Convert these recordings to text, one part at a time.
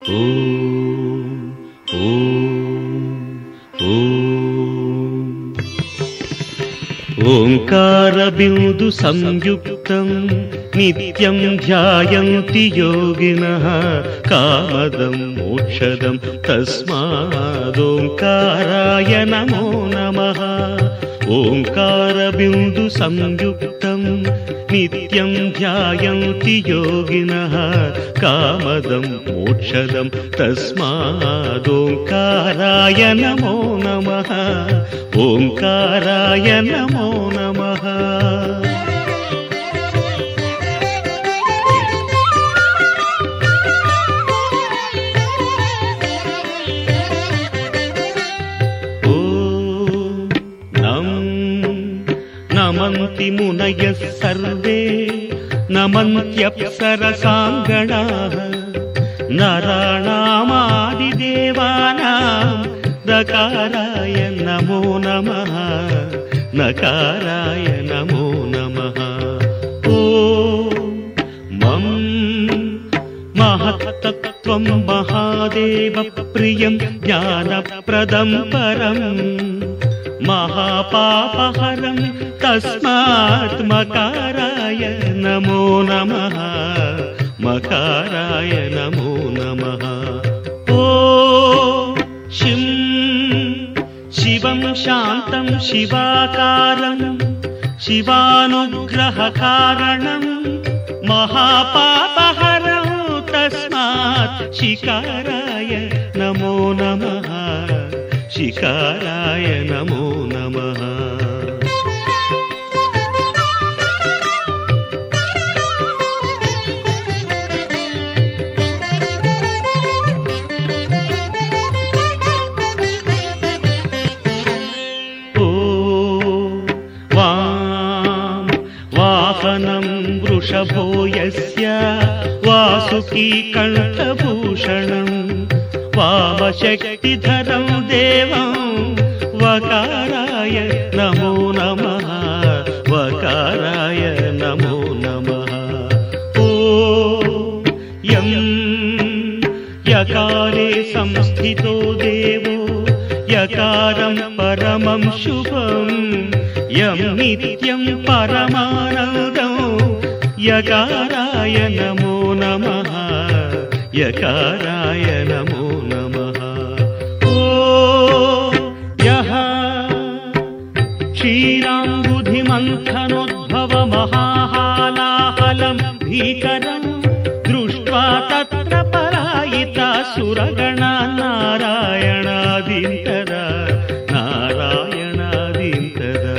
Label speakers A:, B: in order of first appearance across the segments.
A: ఓంకార బిందు సంయుక్తం నిత్యం ధ్యాయంతి యోగినః కామదం మోక్షదం తస్మాదోంకారాయ నమో నమః. ఓంకార బిందు సంయుక్తం నిత్యం ధ్యాయంతి యోగినః కామదం మోక్షదం తస్మాదోంకారాయ నమో నమః. ఓంకారాయ నమో నమః. నమంతి మునయః సర్వే నమంత్యప్సరసాంగణాః నరాణామాదిదేవానాం నకారాయ నమో నమః. నకారాయ నమో నమః. ఓం మం మహత్తత్వం మహాదేవ ప్రియం జ్ఞానప్రదం పరం మహాపాపహరం తస్మాత్ మకారాయ నమో నమః. మకారాయ నమో నమః. ఓం శిం శివం శాంతం శివాకారం శివానుగ్రహకారణం మహాపాపహరం తస్మాత్ శికారాయ నమో నమః. శికారాయ నమో నమః. వాహనం వృషభో యస్య వాసుకీ కంఠభూషణం వామశక్తిధరం దేవం వకారాయ నమో నమః. వకారాయ నమో నమః. ఓం యం యకారే సంస్థితో దేవో యకారం పరమం శుభం యం నిత్యం పరమానందం యకారాయ నమో నమః. యకారాయ నమో నమః. ఓం యః క్షీరాంబుధిమంథనోద్భవ మహాహాలాహలం భీకరం దృష్ట్వా తత్ర పరాయితా సురగణా నారాయణాదింతరా నారాయణాదింతరా.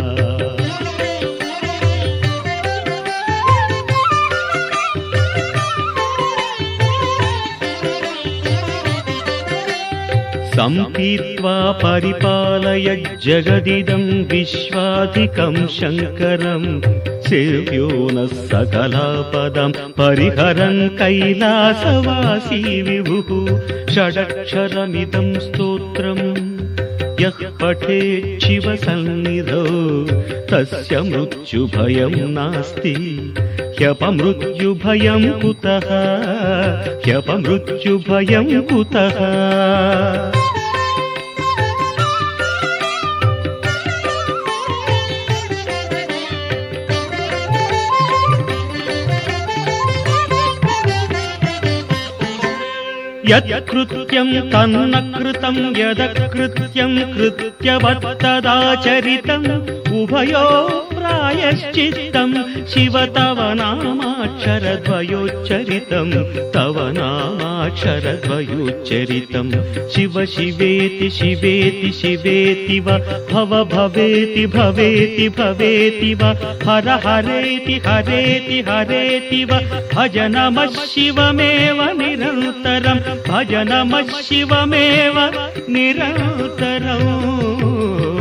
A: సంపీత్వా పరిపాలయ జగదిదం విశ్వాధికం శంకరం సేవ్యో నః సకలాపదం పరిహరన్ కైలాసవాసీ విభుః. షడక్షరమిదం స్తోత్రం యః పఠేత్ శివ సన్నిధౌ తస్య మృత్యుభయం నాస్తి. హ్యపమృత్యుభయం కుతః హ్యపమృత్యుభయం కుతః. యత్కృత్యం తన్న కృతం యదకృత్యం కృత్యవత్తదాచరితం ఉభయో ప్రాయశ్చిత్తం శివ తవ నామాక్షరద్వయోచ్చరితం. తవ నామాక్షరద్వయోచ్చరితం శివ శివేతి శివేతి శివేతి వ భవ భవేతి భవేతి భవేతి వ హర హరేతి హరేతి హరేతి వ భజ నమః శివమేవ నిరంతరం భజ నమః శివమేవ నిరంతరం.